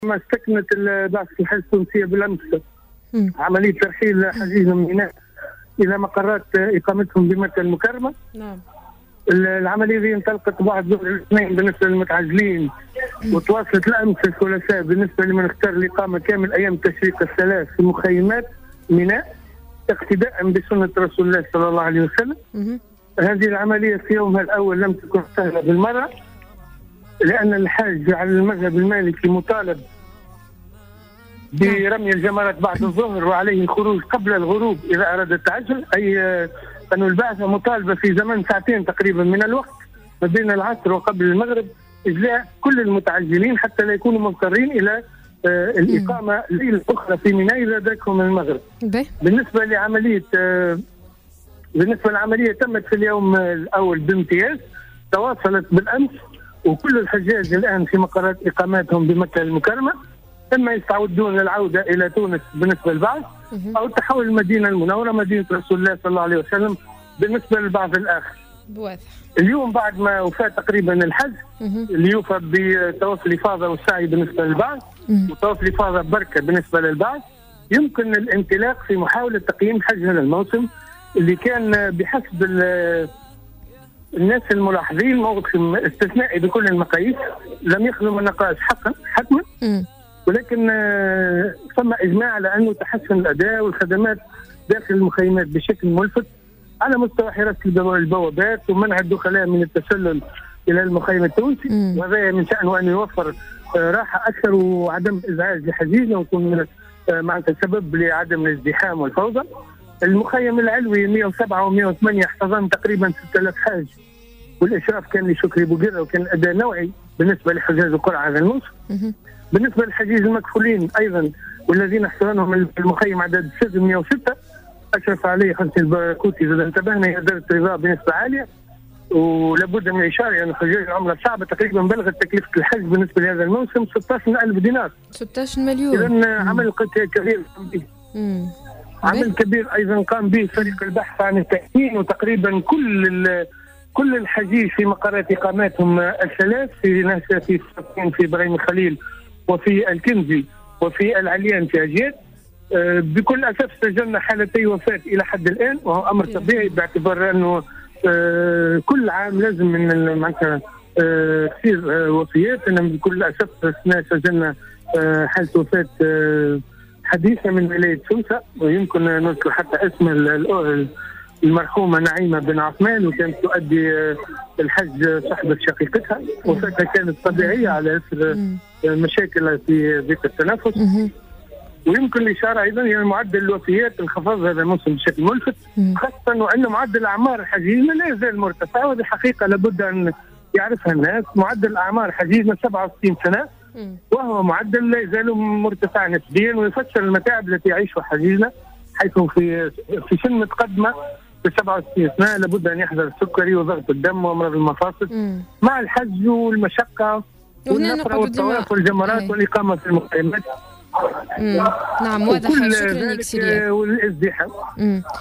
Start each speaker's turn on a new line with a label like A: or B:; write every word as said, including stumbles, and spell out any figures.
A: ما استكملت البعثة الحج التونسية بالأمس عملية ترحيل حجيج من ميناء إلى مقرات إقامتهم بمكة المكرمة.
B: نعم.
A: العملية دي انطلقت بعد ظهر الاثنين بالنسبة للمتعجلين، وتواصلت الأمس الثلاثاء بالنسبة لمن اختار الإقامة كامل أيام التشريق الثلاث في مخيمات ميناء اقتداء بسنة رسول الله صلى الله عليه وسلم. هذه العملية في يومها الأول لم تكن سهلة بالمرة، لأن الحاج على المذهب المالكي مطالب برمي الجمرات بعد الظهر وعليه الخروج قبل الغروب إذا أراد التعجل، أي أن البعثة مطالبة في زمن ساعتين تقريبا من الوقت ما بين العصر وقبل المغرب إجلاء كل المتعجلين حتى لا يكونوا مضطرين إلى آه الإقامة ليلة أخرى في ميناء إذا أدركهم المغرب. بالنسبة لعملية آه بالنسبة للعملية تمت في اليوم الأول بامتياز، تواصلت بالأمس وكل الحجاج الآن في مقرات إقاماتهم بمكة المكرمة، إما يستعدون للعودة إلى تونس بالنسبة للبعض أو تحول المدينة المنورة مدينة رسول الله صلى الله عليه وسلم بالنسبة للبعض الآخر.
B: بواضح. اليوم
A: بعد ما وفاة تقريبا الحج اللي يوفى بطواف الإفاضة والسعي بالنسبة للبعض وطواف الإفاضة بركة بالنسبة للبعض، يمكن الانطلاق في محاولة تقييم حج هذا الموسم اللي كان بحسب الناس الملاحظين موسم استثنائي بكل المقاييس، لم يخلو من نقاش حقا حتما، ولكن ثم اجماع على انه تحسن الاداء والخدمات داخل المخيمات بشكل ملفت على مستوى حراسه البوابات ومنع الدخلاء من التسلل الى المخيم التونسي، وهذا من شانه ان يوفر راحه اكثر وعدم ازعاج لحجيجنا ويكون معناتها سبب لعدم الازدحام والفوضى. المخيم العلوي مئة وسبعة ومئة وثمانية احتضن تقريبا ستة آلاف حاج، والاشراف كان لشكري بوقيرة وكان الاداء نوعي بالنسبه لحجاج القرعه هذا الموسم. بالنسبه للحجيج المكفولين ايضا والذين احتضنهم المخيم عدد ستمئة وستة اشرف عليه خمسة البراكوتي، اذا انتبهنا هي درجه رضا بنسبه عاليه، ولابد من الاشاره ان يعني حجاج العمله الصعبه تقريبا بلغت تكلفه الحج بالنسبه لهذا الموسم ستة عشر ألف دينار،
B: ستة عشر مليون.
A: اذا عمل كبير قام به. عمل كبير ايضا قام به فريق البحث عن التأمين، وتقريبا كل كل الحجيج في مقرات اقاماتهم الثلاث في ناسا في السكين في ابراهيم الخليل وفي الكنزي وفي العليان في اجياد بكل اسف سجلنا حالتي وفاه الى حد الان، وهو امر طبيعي باعتبار انه كل عام لازم من معناتها تصير وفيات، انما بكل اسف سجلنا حاله وفاه حديثه من ولايه سوسه، ويمكن نذكر حتى اسم المرحومه نعيمه بن عثمان، وكانت تؤدي الحج صحبه شقيقتها، وفاتها كانت طبيعيه على اثر مشاكل في ضيق التنفس. ويمكن الاشاره ايضا الى معدل الوفيات انخفض هذا الموسم بشكل ملفت، خاصه وان معدل اعمار الحجيجنا لا يزال مرتفع، وهذه حقيقه لابد ان يعرفها الناس. معدل اعمار حجيجنا سبعة وستين سنه، وهو معدل لا يزال مرتفع نسبيا، ويفسر المتاعب التي يعيشها حجيجنا، حيث في في سن متقدمه في سبعة وستين سنه لابد ان يحذر السكري وضغط الدم وامراض المفاصل مع الحج والمشقه والنفره والطواف والجمرات والاقامه في المخيمات.
B: نعم واضح. شكرا لك سيدي.
A: والازدحام.